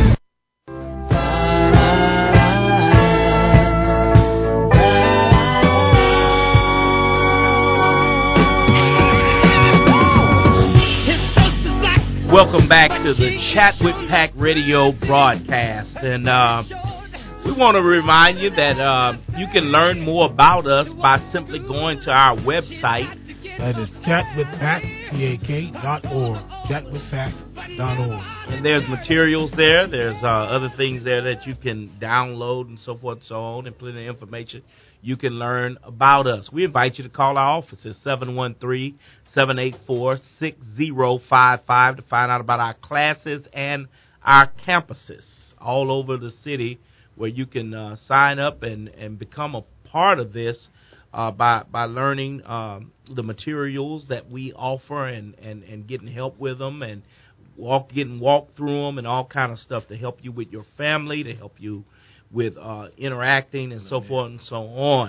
Welcome back to the Chat with Pac radio broadcast. And uh, we want to remind you that uh, you can learn more about us by simply going to our website. That is chat with pac, P A K dot org. chat with pac dot org. And there's materials there. There's uh, other things there that you can download and so forth and so on, and plenty of information you can learn about us. We invite you to call our office at seven one three, seven eight four, six zero five five to find out about our classes and our campuses all over the city, where you can uh, sign up and, and become a part of this uh, by by learning um, the materials that we offer and, and, and getting help with them and walk getting walked through them and all kind of stuff to help you with your family, to help you with uh, interacting and so forth and so on.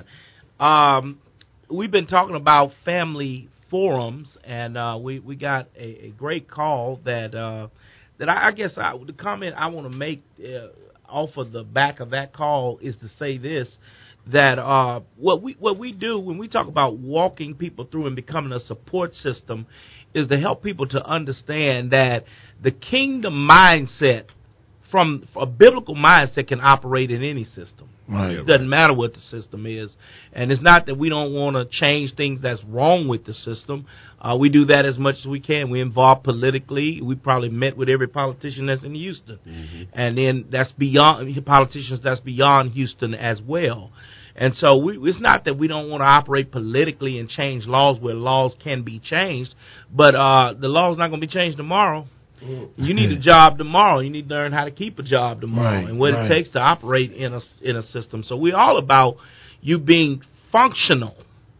Um, we've been talking about family forums, and uh, we we got a, a great call that uh, that I, I guess I, the comment I want to make uh, off of the back of that call is to say this, that uh, what we what we do when we talk about walking people through and becoming a support system is to help people to understand that the kingdom mindset from a biblical mindset can operate in any system. Right. It doesn't matter what the system is. And it's not that we don't want to change things that's wrong with the system. Uh, we do that as much as we can. We involve politically. We probably met with every politician that's in Houston. Mm-hmm. And then that's beyond politicians that's beyond Houston as well. And so we, it's not that we don't want to operate politically and change laws where laws can be changed, but uh, the law's not going to be changed tomorrow. You need a job tomorrow. You need to learn how to keep a job tomorrow, right, and what right. it takes to operate in a in a system. So we're all about you being functional,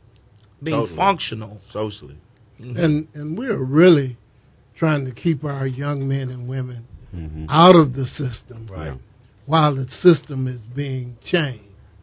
being totally. functional socially, mm-hmm. and and we're really trying to keep our young men and women mm-hmm. out of the system, right. while the system is being changed.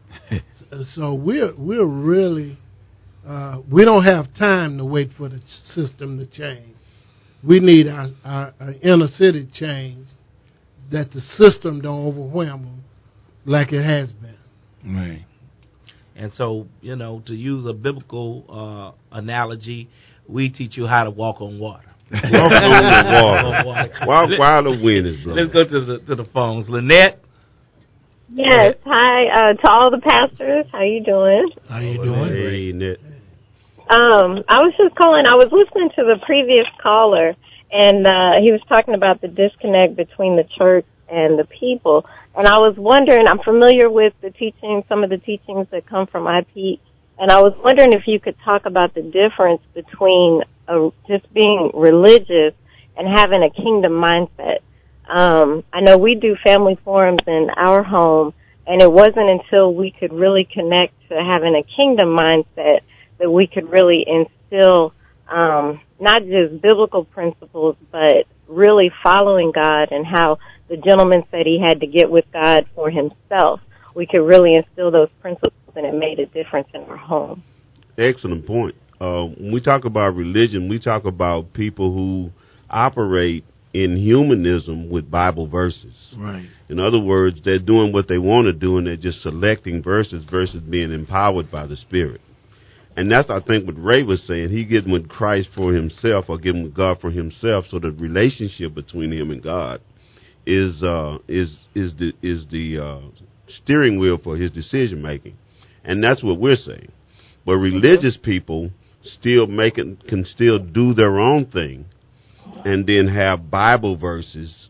So we're we're really uh, we don't have time to wait for the system to change. We need our, our, our inner city change, that the system don't overwhelm them like it has been. Right. And so, you know, to use a biblical uh, analogy, we teach you how to walk on water. Walk on water. While, while the wind is blowing. Let's go to the to the phones. Lynette. Yes. Hi uh, to all the pastors. How you doing? How you doing? Hey, Lynette. Um, I was just calling. I was listening to the previous caller, and uh, he was talking about the disconnect between the church and the people. And I was wondering, I'm familiar with the teaching, some of the teachings that come from I P, and I was wondering if you could talk about the difference between uh, just being religious and having a kingdom mindset. Um, I know we do family forums in our home, and it wasn't until we could really connect to having a kingdom mindset that we could really instill um, not just biblical principles, but really following God and how the gentleman said he had to get with God for himself. We could really instill those principles, and it made a difference in our home. Excellent point. Uh, when we talk about religion, we talk about people who operate in humanism with Bible verses. Right. In other words, they're doing what they want to do, and they're just selecting verses versus being empowered by the Spirit. And that's, I think, what Ray was saying. He getting with Christ for himself or getting with God for himself, so the relationship between him and God is uh, is is the is the uh, steering wheel for his decision making, and that's what we're saying. But religious people still make it, can still do their own thing, and then have Bible verses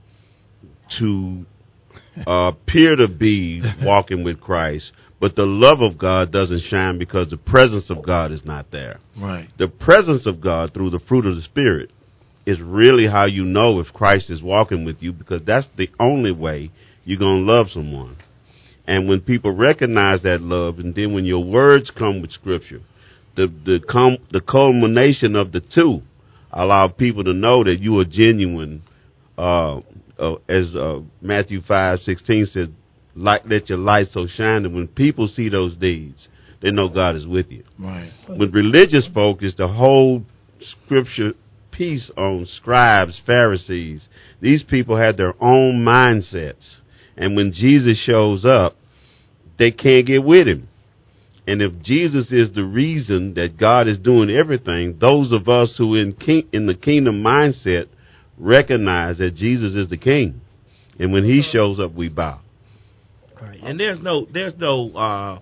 to uh, appear to be walking with Christ, but the love of God doesn't shine because the presence of God is not there. Right. The presence of God through the fruit of the Spirit is really how you know if Christ is walking with you, because that's the only way you're going to love someone. And when people recognize that love, and then when your words come with Scripture, the the, com, the culmination of the two allow people to know that you are genuine. Uh, uh, as uh, Matthew five sixteen says, "Light, let your light so shine," and when people see those deeds, they know God is with you. Right. With religious folk, is the whole Scripture piece on scribes, Pharisees. These people had their own mindsets, and when Jesus shows up, they can't get with him. And if Jesus is the reason that God is doing everything, those of us who in king, in the kingdom mindset recognize that Jesus is the king, and when he shows up, we bow. Right. And there's no there's no uh,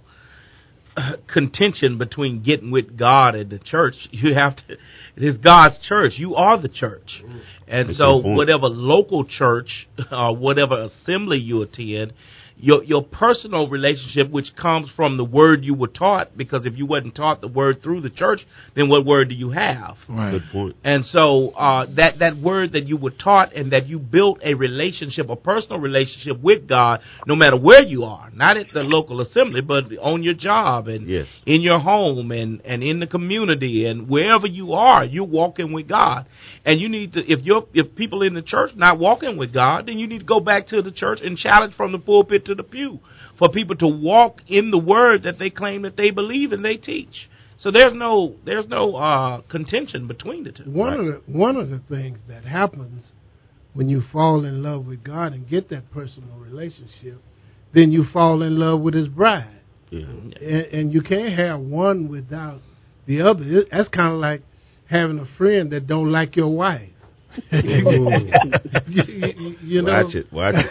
contention between getting with God and the church. You have to. It is God's church. You are the church, and That's so whatever local church or whatever assembly you attend, your your personal relationship, which comes from the word you were taught, because if you wasn't taught the word through the church, then what word do you have? Right. Good point. And so uh, that that word that you were taught, and that you built a relationship, a personal relationship with God, no matter where you are, not at the local assembly, but on your job and Yes. in your home and, and in the community and wherever you are, you're walking with God. And you need to, if you're if people in the church not walking with God, then you need to go back to the church and challenge from the pulpit to the pew for people to walk in the word that they claim that they believe and they teach. So there's no there's no uh, contention between the two. One of the one of the things that happens when you fall in love with God and get that personal relationship, then you fall in love with his bride. Yeah. And, and you can't have one without the other. It, that's kind of like having a friend that don't like your wife. you, you, you know, Watch it, watch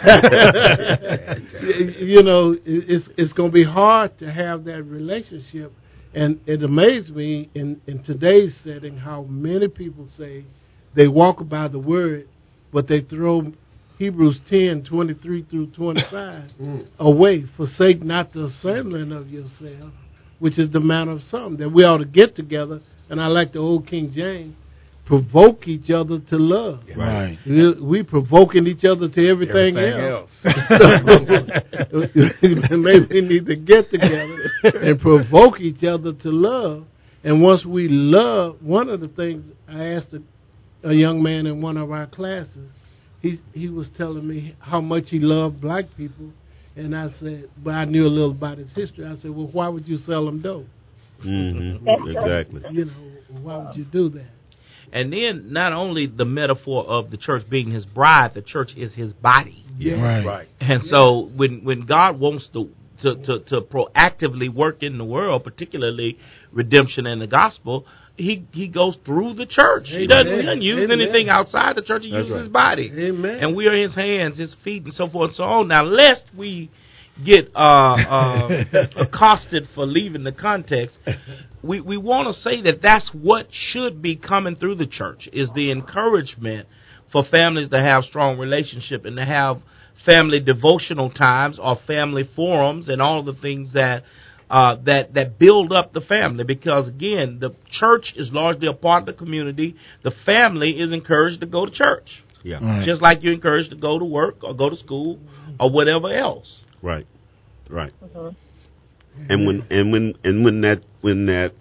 it. You know, it's it's going to be hard to have that relationship, and it amazed me in in today's setting how many people say they walk by the word, but they throw Hebrews ten twenty-three through twenty-five away. Forsake not the assembling of yourself, which is the manner of some, that we ought to get together. And I like the old King James, provoke each other to love. Right. We, we provoking each other to everything, Everything else. So, maybe we need to get together and provoke each other to love. And once we love, one of the things I asked a, a young man in one of our classes, he he was telling me how much he loved black people. And I said, but I knew a little about his history. I said, well, why would you sell them dope? Mm-hmm. Exactly. You know, why would you do that? And then not only the metaphor of the church being his bride, the church is his body. Yeah. Right. Right. And so when when God wants to to, to, to proactively work in the world, particularly redemption and the gospel, he he goes through the church. Amen. He doesn't, he doesn't use Amen. anything outside the church. He That's uses right. his body. Amen. And we are his hands, his feet, and so forth and so on. Now, lest we get uh, uh, accosted for leaving the context, we, we want to say that that's what should be coming through the church, is the encouragement for families to have strong relationship and to have family devotional times or family forums and all the things that uh, that that build up the family. Because, again, the church is largely a part of the community. The family is encouraged to go to church, yeah, right. just like you're encouraged to go to work or go to school or whatever else. Right, right. Uh-huh. And when and when and when that when that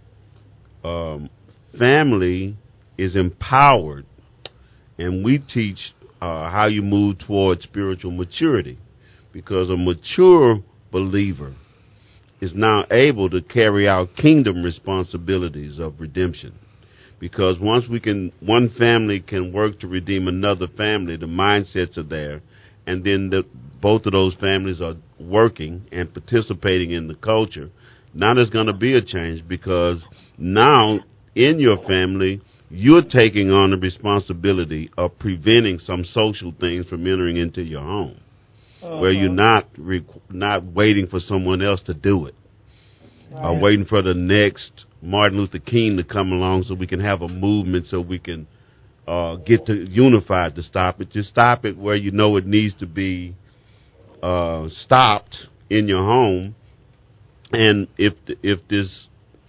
um, family is empowered, and we teach uh, how you move towards spiritual maturity, because a mature believer is now able to carry out kingdom responsibilities of redemption. Because once we can, one family can work to redeem another family, the mindsets are there. And then the, both of those families are working and participating in the culture. Now there's going to be a change, because now in your family, you're taking on the responsibility of preventing some social things from entering into your home, uh-huh. where you're not re- not waiting for someone else to do it, right. or waiting for the next Martin Luther King to come along so we can have a movement so we can Uh, get to unified to stop it. Just stop it where you know it needs to be uh, stopped in your home. And if if this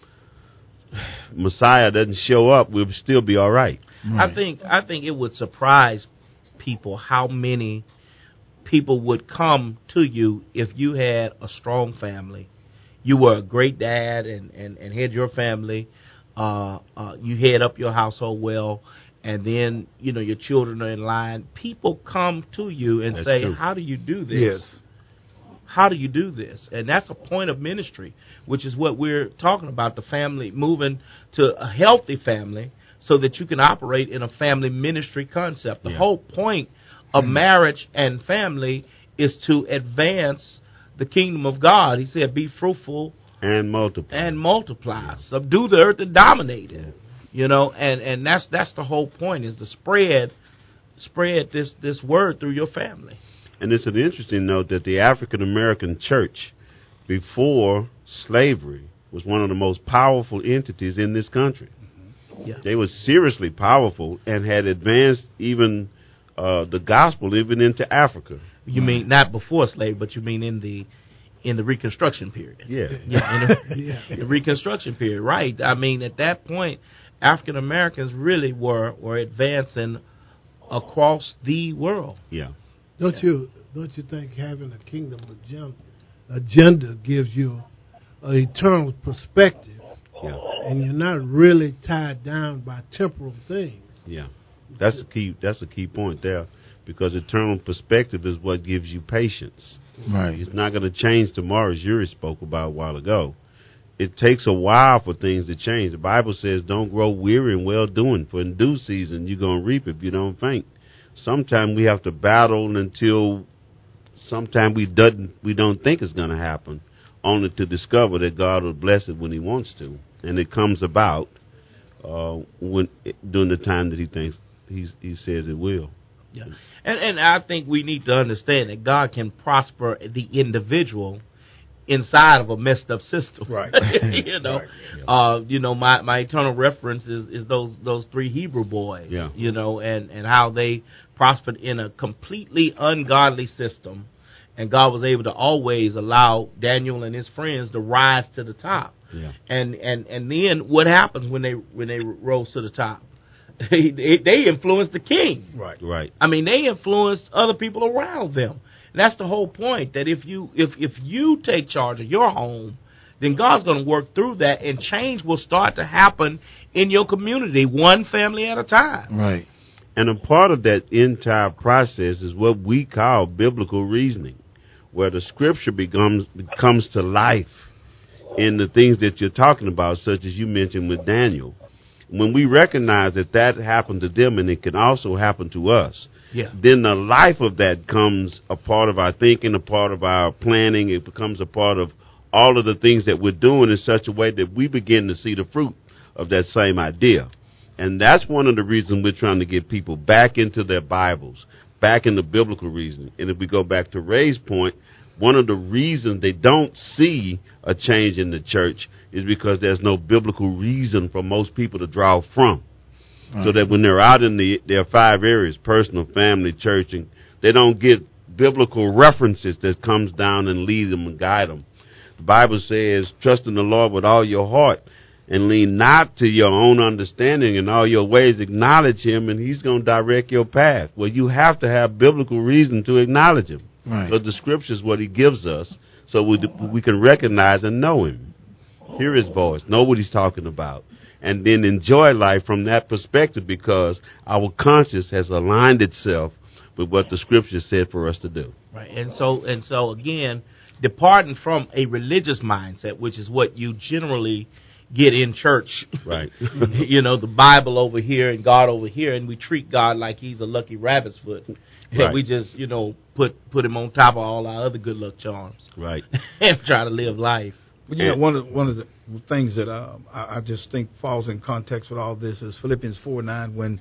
Messiah doesn't show up, we'll still be all right. right. I think I think it would surprise people how many people would come to you if you had a strong family. You were a great dad and, and, and had your family. Uh, uh, you head up your household well. And then, you know, your children are in line. People come to you and that's say, true. How do you do this? Yes. How do you do this? And that's a point of ministry, which is what we're talking about, the family moving to a healthy family so that you can operate in a family ministry concept. The yeah. whole point of mm-hmm. marriage and family is to advance the kingdom of God. He said, be fruitful. And multiply. And multiply. Yeah. Subdue the earth and dominate it. Yeah. You know, and, and that's that's the whole point, is to spread spread this, this word through your family. And it's an interesting note that the African American church, before slavery, was one of the most powerful entities in this country. Mm-hmm. Yeah. They were seriously powerful and had advanced even uh, the gospel even into Africa. You mm-hmm. mean not before slavery, but you mean in the in the Reconstruction period? Yeah, yeah, in the, yeah. the Reconstruction period, right? I mean, at that point, African Americans really were, were advancing across the world. Yeah. Don't yeah. you don't you think having a kingdom agenda, agenda gives you an eternal perspective, yeah. and you're not really tied down by temporal things? Yeah, that's a key. That's a key point there, because eternal perspective is what gives you patience. Right. It's not going to change tomorrow, as Yuri spoke about a while ago. It takes a while for things to change. The Bible says, don't grow weary in well-doing, for in due season you're going to reap if you don't faint. Sometimes we have to battle until sometimes we, doesn't, we don't think it's going to happen, only to discover that God will bless it when he wants to. And it comes about uh, when during the time that he thinks he's, he says it will. Yeah, and, and I think we need to understand that God can prosper the individual inside of a messed up system, right? you know, right. Yeah. uh, you know, my, my eternal reference is, is those those three Hebrew boys, yeah. you know, and, and how they prospered in a completely ungodly system, and God was able to always allow Daniel and his friends to rise to the top, yeah. and and and then what happens when they when they rose to the top? They, they they influenced the king, right? Right. I mean, they influenced other people around them. And that's the whole point, that if you if, if you take charge of your home, then God's going to work through that, and change will start to happen in your community, one family at a time. Right. And a part of that entire process is what we call biblical reasoning, where the scripture becomes comes to life in the things that you're talking about, such as you mentioned with Daniel. When we recognize that that happened to them and it can also happen to us, yeah. then the life of that comes a part of our thinking, a part of our planning. It becomes a part of all of the things that we're doing in such a way that we begin to see the fruit of that same idea. And that's one of the reasons we're trying to get people back into their Bibles, back into biblical reasoning. And if we go back to Ray's point, one of the reasons they don't see a change in the church is because there's no biblical reason for most people to draw from. Right. So that when they're out in the their five areas, personal, family, church, and they don't get biblical references that comes down and lead them and guide them. The Bible says, trust in the Lord with all your heart and lean not to your own understanding. In all your ways acknowledge him, and he's going to direct your path. Well, you have to have biblical reason to acknowledge him. Right. Because the scripture is what he gives us so we, we can recognize and know him. Hear his voice, know what he's talking about, and then enjoy life from that perspective because our conscience has aligned itself with what the scripture said for us to do. Right, and so and so again, departing from a religious mindset, which is what you generally get in church. Right. You know, the Bible over here and God over here, and we treat God like he's a lucky rabbit's foot. And Right. we just, you know, put put him on top of all our other good luck charms. Right. And try to live life. Well, you know, one of one of the things that um, I, I just think falls in context with all this is Philippians four nine, when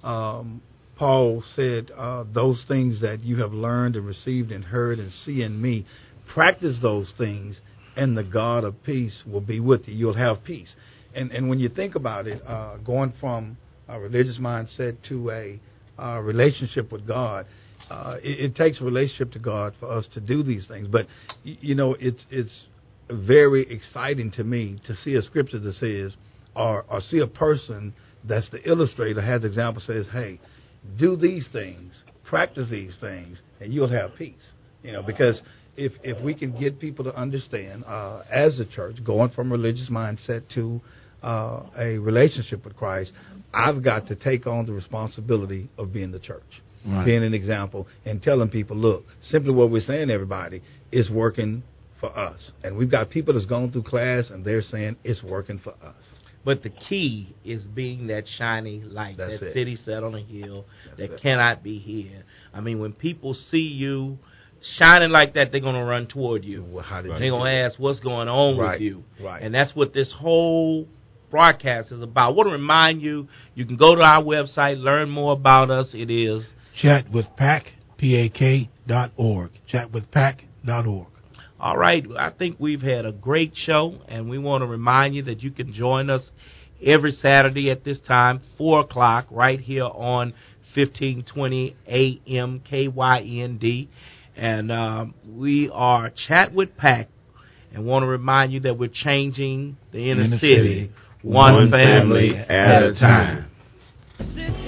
um, Paul said, uh, "Those things that you have learned and received and heard and see in me, practice those things, and the God of peace will be with you." You'll have peace. And and when you think about it, uh, going from a religious mindset to a uh, relationship with God, uh, it, it takes a relationship to God for us to do these things. But y- you know, it's it's very exciting to me to see a scripture that says, or, or see a person that's the illustrator, has the example, says, hey, do these things, practice these things, and you'll have peace. You know, because if if we can get people to understand, uh, as a church, going from religious mindset to uh, a relationship with Christ, I've got to take on the responsibility of being the church. Right. Being an example and telling people, look, simply what we're saying, everybody, is working for us. And we've got people that's gone through class and they're saying it's working for us. But the key is being that shining light, That's that it. city set on a hill That's that it. cannot be hid. I mean, when people see you shining like that, they're going to run toward you. Well, how did they're you going do to that? ask what's going on Right. with you. Right. And that's what this whole broadcast is about. I want to remind you, you can go to our website, learn more about us. It is Chat with Pac, P A K dot org. Chat with Pac dot org. All right, I think we've had a great show, and we want to remind you that you can join us every Saturday at this time, four o'clock, right here on fifteen twenty A M K Y N D. And um, we are Chat with Pac, and want to remind you that we're changing the inner, Inner city, city, one, one family, family at a time. City.